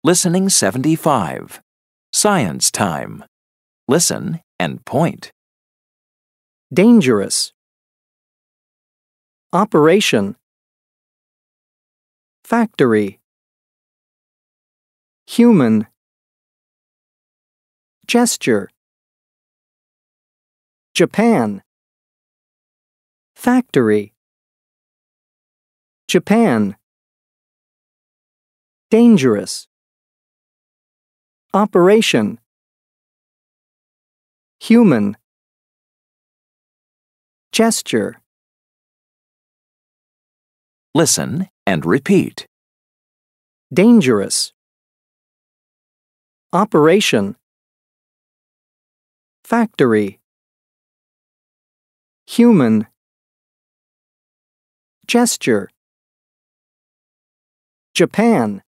Listening 75. Science time. Listen and point. Dangerous. Operation. Factory. Human. Gesture. Japan. Factory. Japan. Dangerous. Operation. Human. Gesture. Listen and repeat. Dangerous. Operation. Factory. Human. Gesture. Japan.